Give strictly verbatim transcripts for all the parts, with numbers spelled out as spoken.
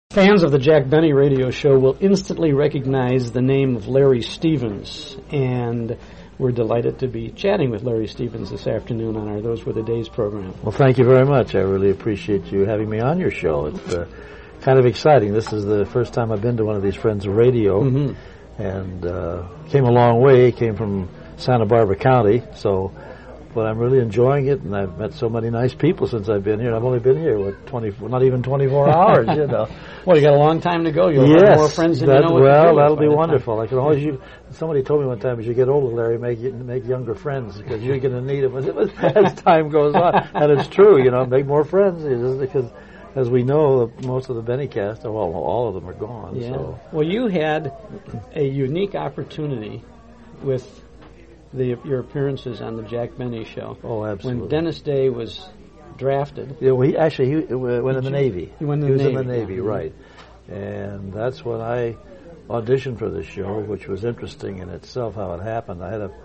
Fans of the Jack Benny radio show will instantly recognize the name of Larry Stevens, and we're delighted to be chatting with Larry Stevens this afternoon on our Those Were the Days program. Well, thank you very much. I really appreciate you having me on your show. It's uh, kind of exciting. This is the first time I've been to one of these Friends of Radio, mm-hmm. and uh, came a long way. Came from Santa Barbara County, so... But I'm really enjoying it, and I've met so many nice people since I've been here. I've only been here, what, twenty, not even twenty-four hours, you know. Well, you got a long time to go. You'll yes, have more friends than that, you know what well, to do that'll be by wonderful. I can always use, somebody told me one time, as you get older, Larry, make make younger friends, because you're going to need them as time goes on. And it's true, you know, make more friends, because as we know, most of the Benny cast, well, all of them are gone. Yeah. So. Well, you had a unique opportunity with The, your appearances on the Jack Benny show. Oh, absolutely. When Dennis Day was drafted. Yeah, well, he actually he went in the Navy. He went in he the was Navy. in the Navy, yeah. right. And that's when I auditioned for the show, which was interesting in itself how it happened. I had a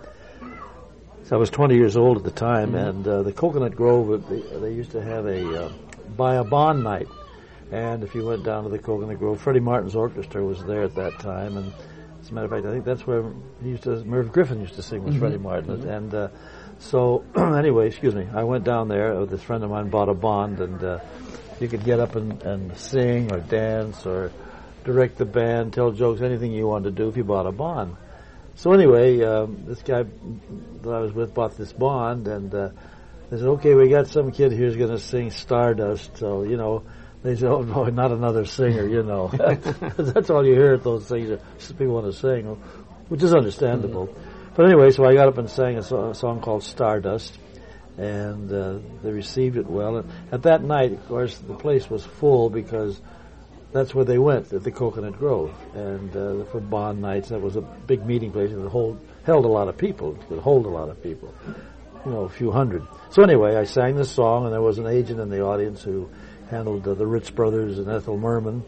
so I was twenty years old at the time, mm-hmm. and uh, the Coconut Grove, they, they used to have a uh, buy a bond night. And if you went down to the Coconut Grove, Freddie Martin's orchestra was there at that time, and as a matter of fact, I think that's where he used to, Merv Griffin used to sing with mm-hmm. Freddie Martin. Mm-hmm. And uh, so, anyway, excuse me, I went down there. Uh, this friend of mine bought a bond, and uh, you could get up and, and sing or dance or direct the band, tell jokes, anything you wanted to do if you bought a bond. So anyway, um, this guy that I was with bought this bond, and uh, they said, okay, we got some kid here's going to sing Stardust, so, you know, they said, oh, no, not another singer, you know. That's all you hear at those things. People want to sing, which is understandable. Mm-hmm. But anyway, so I got up and sang a, so- a song called Stardust, and uh, they received it well. And at that night, of course, the place was full because that's where they went, at the Coconut Grove. And uh, for bond nights, that was a big meeting place. It hold, held a lot of people. It could hold a lot of people, you know, a few hundred. So anyway, I sang this song, and there was an agent in the audience who handled uh, the Ritz Brothers and Ethel Merman,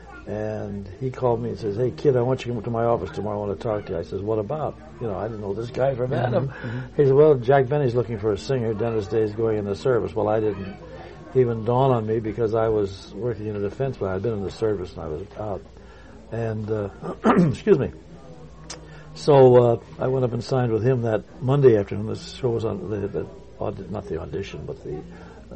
and he called me and says, hey, kid, I want you to come to my office tomorrow. I want to talk to you. I says, what about? You know, I didn't know this guy from Adam. Mm-hmm. He said, well, Jack Benny's looking for a singer. Dennis Day is going in the service. Well, I didn't even dawn on me because I was working in a defense, but I'd been in the service and I was out. And, uh, excuse me. So uh, I went up and signed with him that Monday afternoon. This show was on, the, the aud- not the audition, but the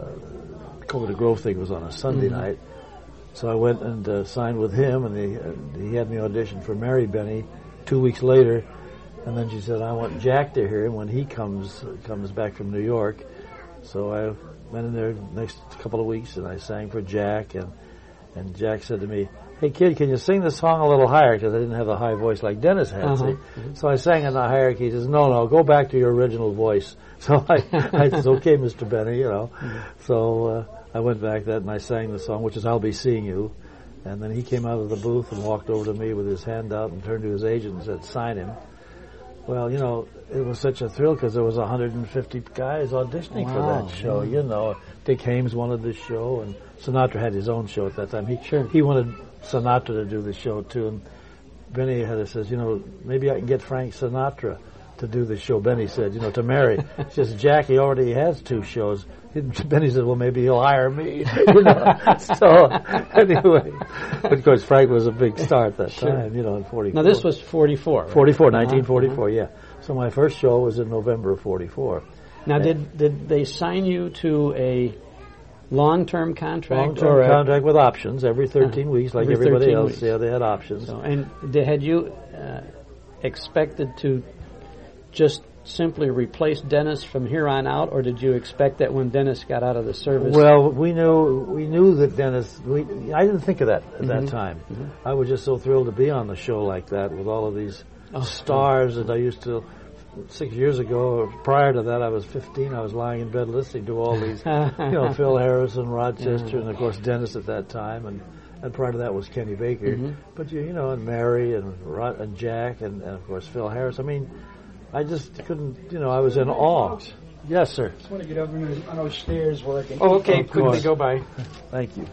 uh, Coconut Grove thing was on a Sunday mm-hmm. night. So I went and uh, signed with him, and he, uh, he had me audition for Mary Benny two weeks later. And then she said, I want Jack to hear him when he comes comes back from New York. So I went in there the next couple of weeks, and I sang for Jack. And, and Jack said to me, hey, kid, can you sing the song a little higher? Because I didn't have a high voice like Dennis had. Uh-huh. Mm-hmm. So I sang in the hierarchy. He says, no, no, go back to your original voice. So I, I said, okay, Mister Benny, you know. Mm-hmm. So uh, I went back that and I sang the song, which is I'll Be Seeing You. And then he came out of the booth and walked over to me with his hand out and turned to his agent and said, sign him. Well, you know, it was such a thrill because there was one hundred fifty guys auditioning wow. for that show, yeah. you know. Dick Haymes wanted this show, and Sinatra had his own show at that time. He sure. he wanted Sinatra to do the show, too. And Benny had says, you know, maybe I can get Frank Sinatra to do the show. Benny said, you know, to Mary. He says, Jack, he already has two shows. Benny said, well, maybe he'll hire me. You know. So, anyway. But, of course, Frank was a big star at that sure. time, you know, in forty-four. Now, this was forty-four, right? forty-four, nineteen forty-four, uh-huh. yeah. So my first show was in November of forty-four. Now, and did did they sign you to a long-term contract? Long-term or contract with options every thirteen uh, weeks, like every everybody else. Weeks. Yeah, they had options. So, and did, had you uh, expected to just simply replace Dennis from here on out, or did you expect that when Dennis got out of the service? Well, we knew we knew that Dennis. We, I didn't think of that at mm-hmm. that time. Mm-hmm. I was just so thrilled to be on the show like that with all of these oh, stars that I used to. Six years ago, or prior to that, I was fifteen. I was lying in bed listening to all these, you know, Phil Harrison, Rochester, yeah. and of course Dennis at that time, and, and prior to that was Kenny Baker. Mm-hmm. But you, you know, and Mary and Rod, and Jack, and, and of course Phil Harris. I mean, I just couldn't, you know, I was in awe. Yes, sir. I just want to get over on those stairs working. Oh, okay. Quickly go by. Thank you.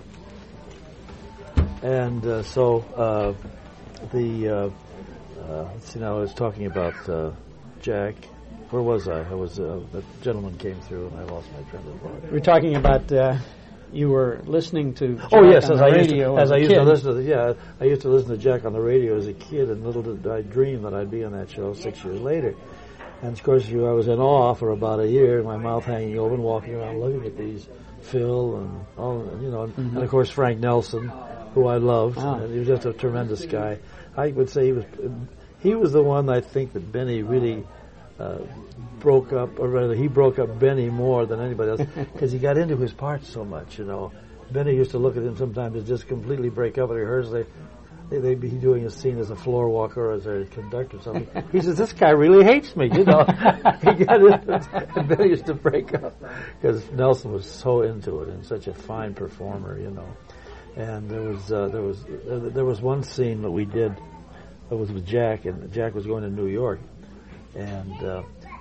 And uh, so uh, the uh, uh, let's see. Now I was talking about. Uh, Jack, where was I? I was, uh, the gentleman came through and I lost my train of thought. We're talking about uh, you were listening to Jack oh yes, on as the I used radio to, as as I a used kid. to listen to the, yeah, I used to listen to Jack on the radio as a kid, and little did I dream that I'd be on that show six years later. And of course, you, I was in awe for about a year, my mouth hanging open, walking around looking at these Phil and all, you know, mm-hmm. and of course Frank Nelson, who I loved. Oh. And he was just a tremendous guy. I would say he was he was the one I think that Benny really uh, broke up, or rather he broke up Benny more than anybody else, because he got into his parts so much, you know. Benny used to look at him sometimes and just completely break up at rehearsal. They, they'd be doing a scene as a floor walker or as a conductor or something. He says, this guy really hates me, you know. He got into it, and Benny used to break up because Nelson was so into it and such a fine performer, you know. And there was uh, there was uh, there was one scene that we did that was with Jack, and Jack was going to New York, and uh,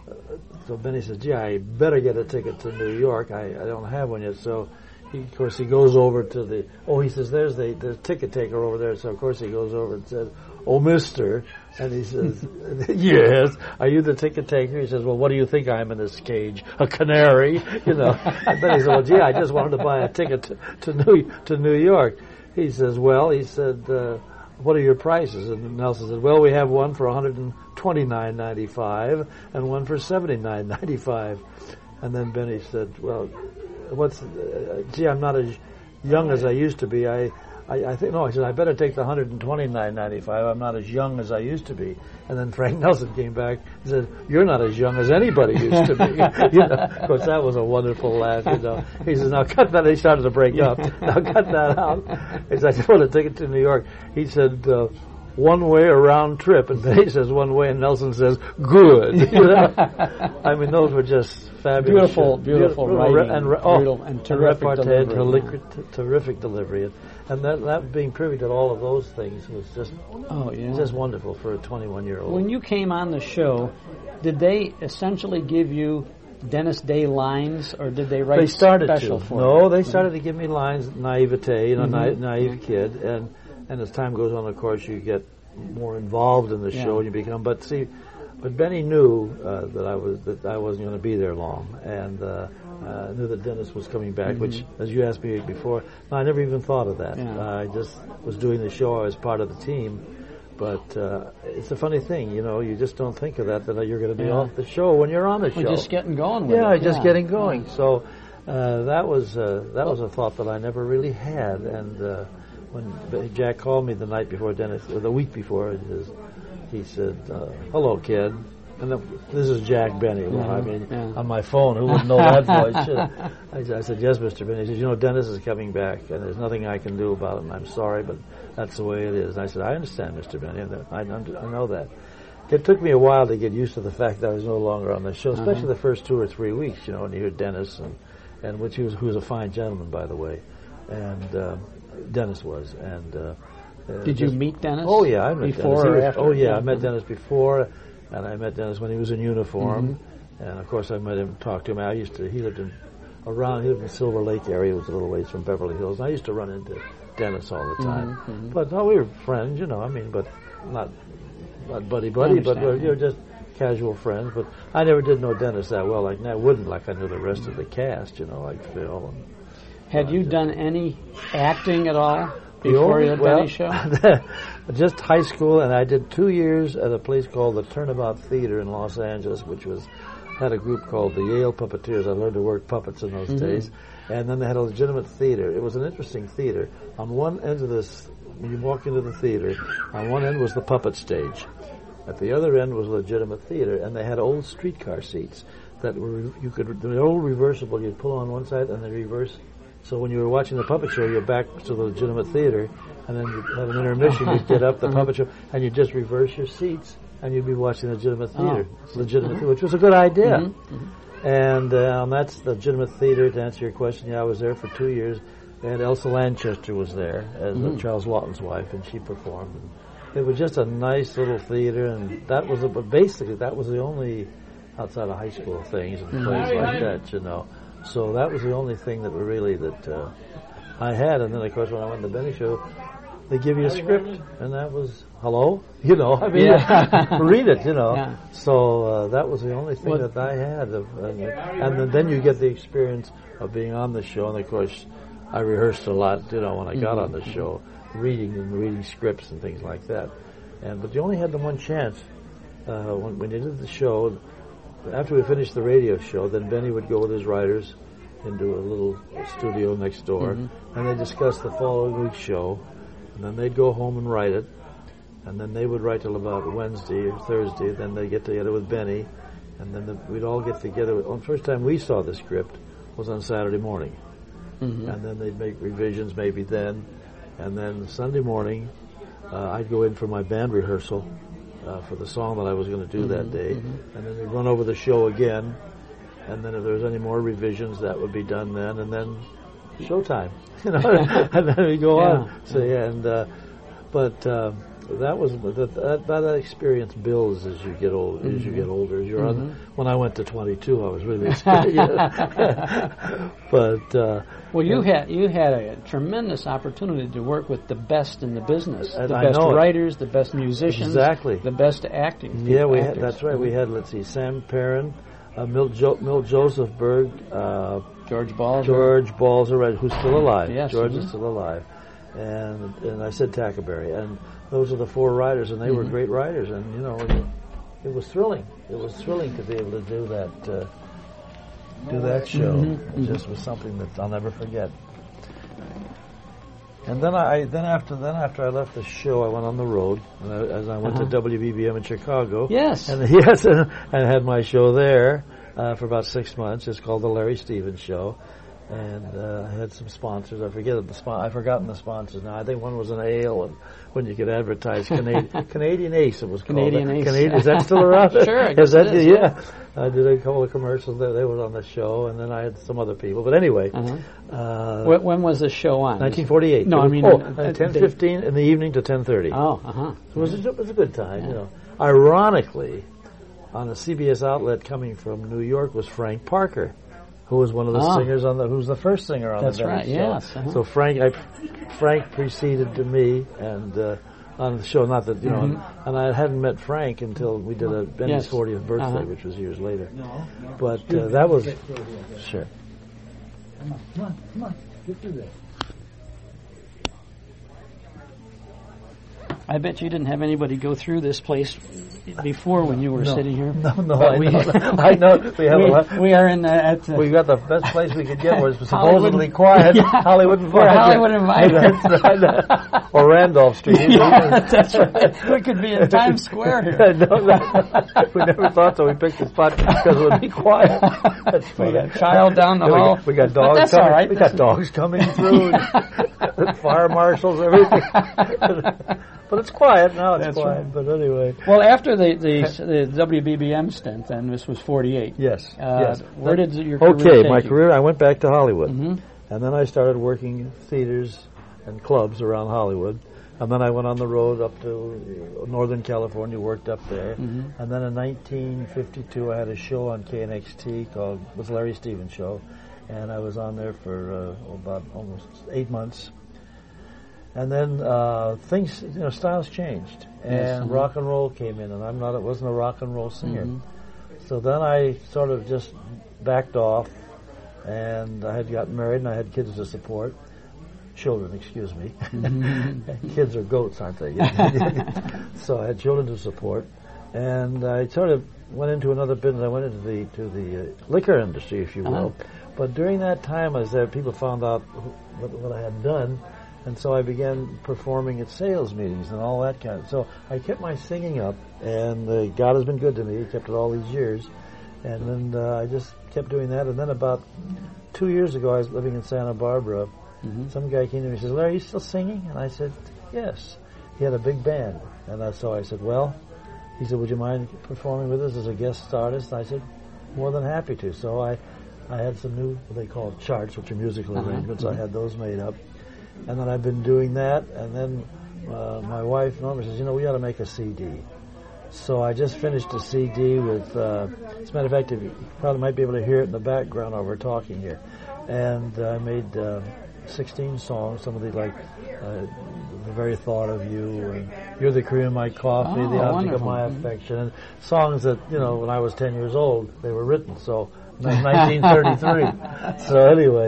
so Benny says, "Gee, I better get a ticket to New York. I, I don't have one yet." So, he, of course, he goes over to the. Oh, he says, "There's the the ticket taker over there." So, of course, he goes over and says, "Oh, Mister," and he says, "Yes, are you the ticket taker?" He says, "Well, what do you think I am in this cage? A canary?" You know. And then he said, "Well, gee, I just wanted to buy a ticket to, to New to New York." He says, "Well," he said, uh, "what are your prices?" And Nelson said, "Well, we have one for one hundred twenty-nine ninety-five and one for seventy-nine ninety-five." And then Benny said, "Well, what's? Uh, gee, I'm not as young as I used to be. I." I, I think no. I said I better take the one hundred twenty-nine ninety-five. I'm not as young as I used to be. And then Frank Nelson came back and said, "You're not as young as anybody used to be." You know, of course, that was a wonderful laugh. You know, he says, "Now cut that." They started to break up. Now cut that out. He said, "I just want to take it to New York." He said, uh, "One way or round trip," and he says one way, and Nelson says, "Good." You know? I mean, those were just fabulous. Beautiful, beautiful, beautiful writing, and, oh, beautiful, and terrific and delivery. Terrific, yeah. terrific delivery. And that, that being privy to all of those things was just oh yeah just wonderful for a twenty-one-year-old. When you came on the show, did they essentially give you Dennis Day lines, or did they write they started special to. for No, you? they started to give me lines, naivete, you know, Mm-hmm. na- naive kid, and and as time goes on, of course, you get more involved in the yeah. show, and you become. But see, but Benny knew uh, that I was that I wasn't going to be there long, and. Uh, Uh, knew that Dennis was coming back, mm-hmm. which, as you asked me before, no, I never even thought of that. Yeah. Uh, I just was doing the show. I was part of the team. But uh, it's a funny thing, you know, you just don't think of that, that you're going to be yeah. off the show when you're on the We're show. just getting going with yeah, it. just yeah. getting going. Yeah. So uh, that was uh, that was a thought that I never really had. And uh, when Jack called me the night before Dennis, or the week before, he says, he said, uh, "Hello, kid." And the, this is Jack Benny. Well, yeah, I mean, yeah. on my phone, who wouldn't know that voice? I, I said, "Yes, Mister Benny." He says, "You know, Dennis is coming back, and there's nothing I can do about it, and I'm sorry, but that's the way it is." And I said, "I understand, Mister Benny. I, I know that." It took me a while to get used to the fact that I was no longer on the show, especially uh-huh. the first two or three weeks, you know, when you hear Dennis, and, and which he was, who was a fine gentleman, by the way, and uh, Dennis was. And uh, Did you meet Dennis? Oh, yeah, I met before Dennis. or Was, after? oh, yeah, I met Dennis before. And I met Dennis when he was in uniform, mm-hmm. and of course I met him, talked to him. I used to, he lived in, around, he lived in Silver Lake area, it was a little ways from Beverly Hills, and I used to run into Dennis all the time. Mm-hmm. But no, we were friends, you know, I mean, but not, not buddy-buddy, but we you know, just casual friends. But I never did know Dennis that well, like, I wouldn't like I knew the rest of the cast, you know, like Phil. And, Had you uh, done any acting at all before your well, Benny show? Just high school, and I did two years at a place called the Turnabout Theater in Los Angeles, which was had a group called the Yale Puppeteers. I learned to work puppets in those mm-hmm. days, and then they had a legitimate theater. It was an interesting theater. On one end of this, when you walk into the theater, on one end was the puppet stage. At the other end was legitimate theater, and they had old streetcar seats that were you could they were all reversible. You'd pull on one side and then reverse. So when you were watching the puppet show, you're back to the legitimate theater, and then you'd have an intermission, you'd get up the puppet show, and you'd just reverse your seats, and you'd be watching legitimate theater, oh. legitimate theater, which was a good idea. Mm-hmm. Mm-hmm. And uh, that's the legitimate theater, to answer your question. Yeah, I was there for two years, and Elsa Lanchester was there as mm-hmm. uh, Charles Lawton's wife, and she performed. And it was just a nice little theater, and that was, a, but basically, that was the only, outside of high school things and mm-hmm. plays like that, you know. So that was the only thing that were really that uh, I had. And then, of course, when I went to the Benny show, they give you a script, and that was, hello? You know, I mean, yeah. read it, you know. Yeah. So uh, that was the only thing well, that I had. Of, and, and then, then you get the experience of being on the show. And, of course, I rehearsed a lot, you know, when I got Mm-hmm. on the show, reading and reading scripts and things like that. And but you only had the one chance uh, when, when you did the show. After we finished the radio show, then Benny would go with his writers into a little studio next door, Mm-hmm. and they'd discuss the following week's show, and then they'd go home and write it, and then they would write till about Wednesday or Thursday, then they'd get together with Benny, and then the, we'd all get together. The first time we saw the script was on Saturday morning, Mm-hmm. and then they'd make revisions maybe then, and then Sunday morning, uh, I'd go in for my band rehearsal uh, for the song that I was going to do Mm-hmm. that day, and then they'd run over the show again, and then if there was any more revisions, that would be done then, and then showtime, you know, and then we go Yeah. on. So yeah, and uh, but uh, that was that, that that experience builds as you get old, Mm-hmm. as you get older. As you're on. When I went to twenty-two, I was really experienced. But uh, Well, you had you had a tremendous opportunity to work with the best in the business, And the I best know it. writers, the best musicians, Exactly. the best acting. yeah, we had, actors. that's right. We had let's see, Sam Perrin, uh, Milt, jo- Milt Joseph Berg, uh, George Ball, George Balzer, who's still alive. Yes, George mhm. is still alive, and and I said Tackerberry, and those are the four writers, and they were Mhm. great writers, and you know, it, it was thrilling. It was thrilling to be able to do that, uh, do that show. Mhm, It just was something that I'll never forget. And then I then after then after I left the show, I went on the road, and I, as I went Uh-huh. to W B B M in Chicago. Yes. And yes, and I had my show there uh, for about six months. It's called the Larry Stevens Show, and uh, I had some sponsors. I forget the spon- I've forgotten the sponsors now. I think one was an ale, and when you could advertise Canadian Canadian Ace, it was called. Canadian Ace. Canadian, is that still around? Sure, I guess Is that it is, yeah? I did a couple of commercials. They, they were on the show, and then I had some other people. But anyway, Uh-huh. uh, When, when was this show on? nineteen forty-eight. No, It I was- mean, oh, uh, uh, ten they- fifteen in the evening to ten thirty. Oh, uh-huh. It was a, it was a good time, you know. Ironically, on a C B S outlet coming from New York was Frank Parker, who was one of the Ah. singers on the, who was the first singer on That's the Benny right, show. yes, uh-huh. So Frank, I, Frank preceded to me and uh, on the show. Not that you know, and I hadn't met Frank until we did a Benny's Yes. fortieth birthday, Uh-huh. which was years later. No, no. But Excuse uh, me, that was get through here. sure. Come on, come on, come on. Get through there. I bet you didn't have anybody go through this place before when you were No. sitting here. No, no, But I we, know. I know. We have a lot. we, we are in the, at the, We got the best place we could get was Hollywood- supposedly quiet. Yeah. Hollywood and Where Vine. Hollywood and Vine. That's right. Or Randolph Street. yeah, that's right. We could be in Times Square here. no, no. We never thought so. We picked the spot because it would be quiet. That's We funny. got a child down the Yeah, we hall. got- We got But dogs that's coming. all right. We got dogs coming through. Fire marshals, everything. But it's quiet now. It's That's quiet. right. But anyway. Well, after the, the, the W B B M stint, then this was forty-eight. Yes. Uh, yes. Where did your career Okay, take my you? career. I went back to Hollywood, Mhm. and then I started working in theaters and clubs around Hollywood. And then I went on the road up to Northern California, worked up there. Mhm. And then in nineteen fifty-two, I had a show on K N X T called it was Larry Stevens Show, and I was on there for uh, about almost eight months. And then uh, things, you know, styles changed, and Yes, uh-huh. rock and roll came in, and I'm not, I wasn't a rock and roll singer. Mhm. So then I sort of just backed off, and I had gotten married, and I had kids to support. Children, excuse me. Kids are goats, aren't they? So I had children to support, and I sort of went into another business. I went into the to the uh, liquor industry, if you will. Uh-huh. But during that time, I was there, people found out wh- what, what I had done, and so I began performing at sales meetings and all that kind of. So I kept my singing up, and uh, God has been good to me. He kept it all these years, and then uh, I just kept doing that. And then about two years ago, I was living in Santa Barbara. Mhm. Some guy came to me and says, "Larry, are you still singing?" And I said, "Yes." He had a big band, and I, so I said, "Well," he said, "Would you mind performing with us as a guest artist?" And I said, "More than happy to." So I, I had some new what they call charts, which are musical Uh-huh. arrangements. I had those made up, and then I've been doing that. And then uh, my wife Norma says, "You know, we ought to make a C D." So I just finished a C D with, uh, as a matter of fact, you probably might be able to hear it in the background while we're talking here. And uh, I made uh, sixteen songs, some of the, like, uh, The Very Thought of You, and You're the Cream of My Coffee, Oh, The Object wonderful. of My Mhm. Affection, and songs that, you know, when I was ten years old, they were written, so nineteen thirty-three. So anyway,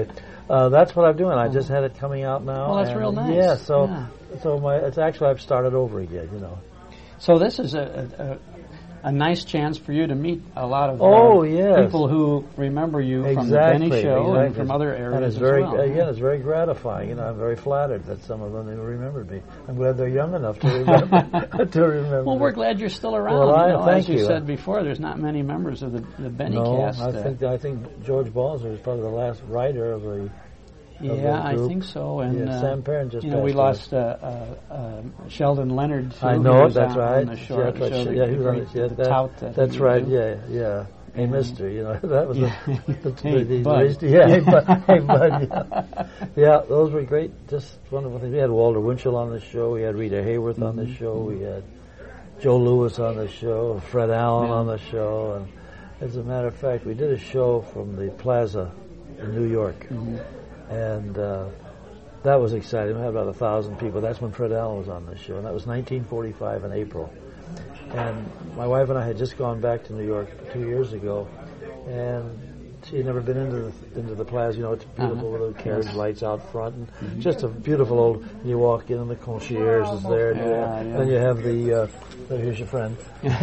Uh, that's what I'm doing. I just had it coming out now. Well, that's and real nice. Yeah, so Yeah. so my it's actually I've started over again. You know. So this is a, a a nice chance for you to meet a lot of Oh, uh, yes. people who remember you from the Exactly. Benny Show exactly. and from other areas And it's as very well. again, it's very gratifying. You know, I'm very flattered that some of them remembered me. I'm glad they're young enough to remember. to remember. Well, me. we're glad you're still around. Well, I- you know, thank as you, you. said before, there's not many members of the, the Benny No, cast. I uh, think I think George Balzer was probably the last writer of the. of yeah, the I group. think so. And Yeah, uh, Sam Perrin just you know, we passed lost uh, uh, uh, Sheldon Leonard. Too, I who know was it. That's on, right. On the show, yeah, that's right. show yeah, the, he was the, on it. Yeah, the that- tout that that's he right. would do. Yeah, yeah. Hey, And- Mister, you know that was Yeah. the, the, the, Hey, the, Bud. the yeah, hey, Bud, hey, Bud, yeah. yeah, those were great. Just wonderful things. We had Walter Winchell on the show. We had Rita Hayworth on the show. We had Joe Lewis on the show. Fred Allen Yeah. on the show. And as a matter of fact, we did a show from the Plaza in New York, Mhm. and. Uh, That was exciting. We had about a thousand people. That's when Fred Allen was on the show, and that was nineteen forty-five in April. And my wife and I had just gone back to New York two years ago, and she had never been into the, into the Plaza. You know, it's beautiful Uh-huh. with the carriage lights out front, and mm-hmm. just a beautiful old. You walk in, and the concierge is there. And Yeah, you have, yeah. Then you have the. Uh, oh, here's your friend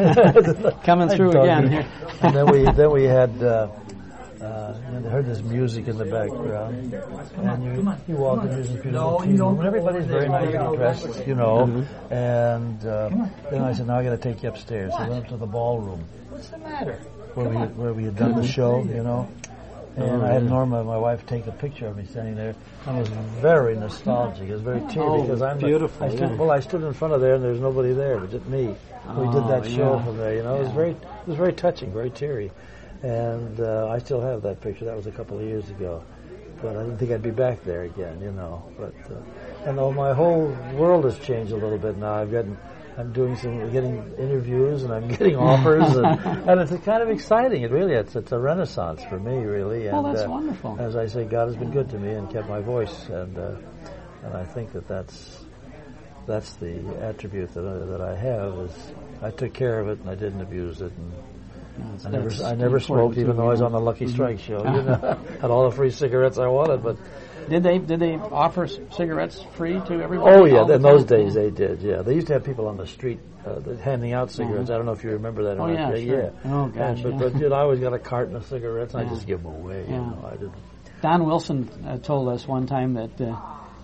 Coming through Doggy. again here. And then we then we had. Uh, Uh, and I heard this music in the background, and you, you walk in, there's this beautiful tea room, and everybody's very nicely dressed, you know, Mm-hmm. and uh, then I said, now I got to take you upstairs. So I went up to the ballroom. What's the matter? Where we, where we had done the show, you know, and Oh, I had yeah. Norma, my wife, take a picture of me standing there. I was very nostalgic. It was very teary Oh, because I'm beautiful, The, I stood, yeah. Well, I stood in front of there, and there was nobody there, but just me. We did that Oh, show yeah. from there, you know. It was Yeah. very, it was very touching, very teary. And uh, I still have that picture. That was a couple of years ago, but I didn't think I'd be back there again, you know. But uh, and though my whole world has changed a little bit now. I've gotten, I'm doing some, getting interviews, and I'm getting offers, and, and it's kind of exciting. It really, it's it's a renaissance for me, really. And, Well, that's uh, wonderful. As I say, God has been good to me and kept my voice, and uh, and I think that that's that's the attribute that I, that I have is I took care of it and I didn't abuse it. And, That's- I never, that's I never important smoked, even too, though I was yeah. on the Lucky Mhm. Strike show. You know, had all the free cigarettes I wanted, but Did they did they offer c- cigarettes free to everybody? oh yeah, all the in those time? days they did. Yeah, they used to have people on the street uh, that- handing out cigarettes. Mhm. I don't know if you remember that or Oh, not. yeah, sure. yeah. Oh, gosh, And, but, yeah. but you know, I always got a carton of cigarettes. and I Yeah. just give them away. Yeah. You know, I didn't. Don Wilson uh, told us one time that uh,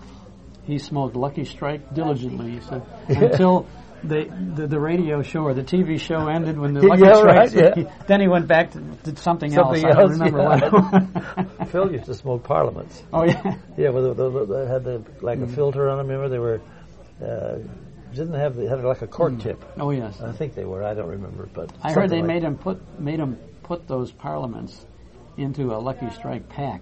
he smoked Lucky Strike diligently. He said until the, the the radio show or the T V show ended when the Lucky Yeah, Strikes. right, yeah. he- then he went back to, to something, Something else. I don't else, remember yeah. what. Phil used to smoke Parliaments. Oh yeah. Yeah, well, they, they, they had the like Mm. a filter on them. Remember, they were uh, didn't have they had like a cork tip. Oh yes. I think they were. I don't remember, but I heard they something like made him put made him put those Parliaments into a Lucky Strike pack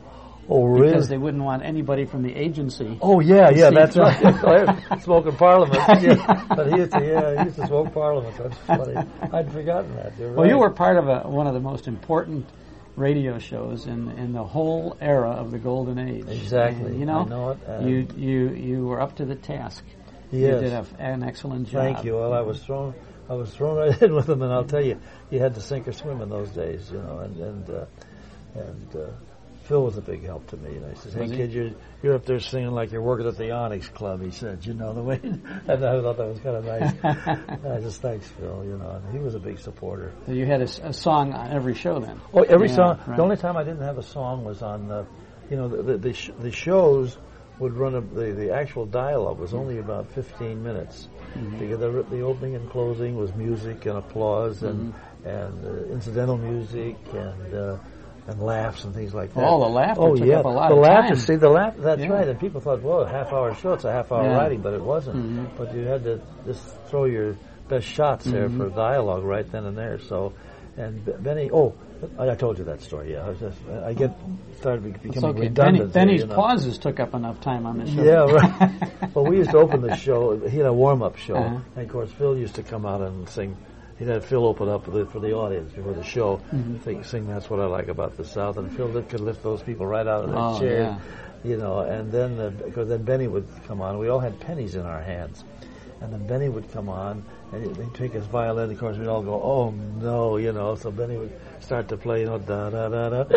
Oh, really? because they wouldn't want anybody from the agency. Oh, yeah, yeah, See, that's so- right. Smoking Parliament. Yeah. But he used to, yeah, he used to smoke Parliament. That's funny. I'd forgotten that. You're Well, you right. were part of a, one of the most important radio shows in in the whole era of the Golden Age. Exactly. And, you know, I know it, and- you you you were up to the task. You Yes. did a, an excellent job. Thank you. Well, I was thrown, I was thrown right in with them, and I'll tell you, you had to sink or swim in those days, you know. And and uh, and uh, Phil was a big help to me. And he says, "Hey, Was he? kid, you're you're up there singing like you're working at the Onyx Club." He said, "You know the way." And I thought that was kind of nice. I just thanks Phil, you know. And he was a big supporter. So you had a, s- a song on every show then. Oh, every Yeah, song. right. The only time I didn't have a song was on the, you know, the the, the, sh- the shows would run a, the the actual dialogue was only about fifteen minutes. Mm-hmm. Because the, the opening and closing was music and applause and Mm-hmm. and uh, incidental music and uh, and laughs and things like that. Oh, the laughter Oh took yeah, up a lot the of laughter. time. See the laugh. That's Yeah. right. And people thought, "Whoa, a half hour show. It's a half hour Yeah. writing," but it wasn't. Mhm. But you had to just throw your best shots there Mhm. for dialogue right then and there. So, and B- Benny. Oh, I I told you that story. Yeah, I was just. I get started be- It's becoming okay. Benny, redundant. Benny's there, you know. pauses took up enough time on the show. Yeah, right. Well, we used to open the show. He had a warm-up show, Uh-huh. and of course, Phil used to come out and sing. He'd have Phil open up for the, for the audience before the show, Mhm. think, sing "That's What I Like About the South," and Phil did- could lift those people right out of their Oh, chairs, yeah. you know. And then, uh, because then Benny would come on. We all had pennies in our hands, and then Benny would come on, and he'd he'd take his violin. Of course, we'd all go, "Oh no," you know. So Benny would start to play, you know, da da da da,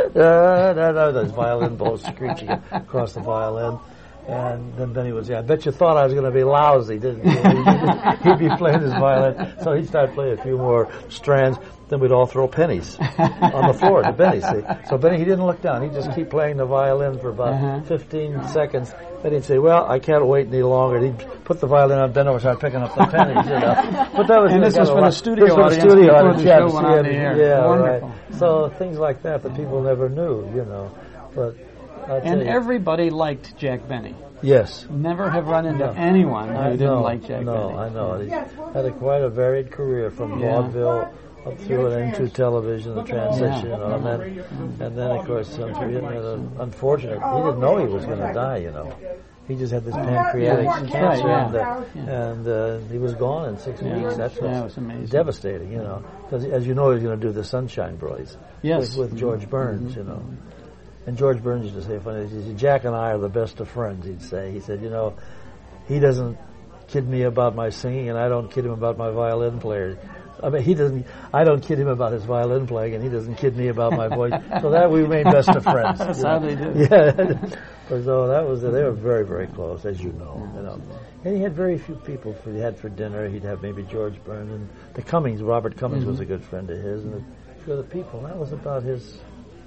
da, da, da, da, his violin bow screeching across the violin. And then Benny would say, I bet you thought I was going to be lousy, didn't you? He'd be playing his violin. So he'd start playing a few more strands. Then we'd all throw pennies on the floor to Benny, see. So Benny, he didn't look down. He'd just keep playing the violin for about uh-huh. fifteen seconds. Then he'd say, well, I can't wait any longer. And he'd put the violin on, bend over, start picking up the pennies, you know. But that was and this was for the studio this audience. For the studio audience. The show went on the air. Yeah, wonderful. Right. So things like that that people never knew, you know. But I'll and you, everybody liked Jack Benny. Yes. Never have run into no. anyone who I didn't know, like Jack no, Benny. No, I know. He had a quite a varied career from yeah. vaudeville up through and into television, the transition, yeah. you know, and then, and then of course, um, he had an unfortunate, he didn't know he was going to die, you know. He just had this pancreatic yeah, cancer, right, and, uh, yeah. and uh, he was gone in six yeah. weeks. That's yeah, it was amazing. devastating, you know, because as you know, he's going to do the Sunshine Boys yes. with, with George Burns, mm-hmm. you know. And George Burns used to say funny, he said, Jack and I are the best of friends, he'd say. He said, you know, he doesn't kid me about my singing, and I don't kid him about my violin player. I mean, he doesn't, I don't kid him about his violin playing, and he doesn't kid me about my voice. So that we remain best of friends. That's how they do. Yeah. So that was, they were very, very close, as you know. You know. And he had very few people for, he had for dinner. He'd have maybe George Burns and the Cummings, Robert Cummings mm-hmm. was a good friend of his, and a few other people. That was about his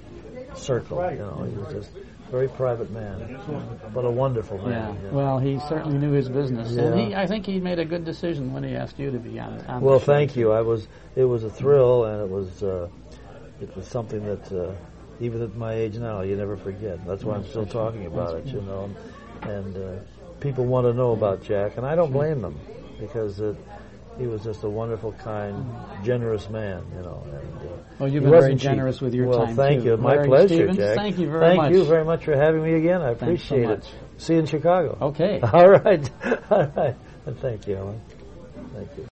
circle, you know. He was just a very private man, but a wonderful man. Yeah. Yeah. Well, he certainly knew his business, yeah. and he, I think he made a good decision when he asked you to be on. on well, the show. thank you. I was. It was a thrill, and it was. Uh, it was something that, uh, even at my age now, you never forget. That's why I'm still talking about it, you know. And uh, people want to know about Jack, and I don't blame them because it. He was just a wonderful, kind, generous man, you know. And, uh, well, you've been very generous cheap. with your well, time, thank too. you. My Larry pleasure, Stevens, Jack. Thank you very thank much. Thank you very much for having me again. I Thanks appreciate so it. See you in Chicago. Okay. All right. All right. Thank you, Ellen. Thank you.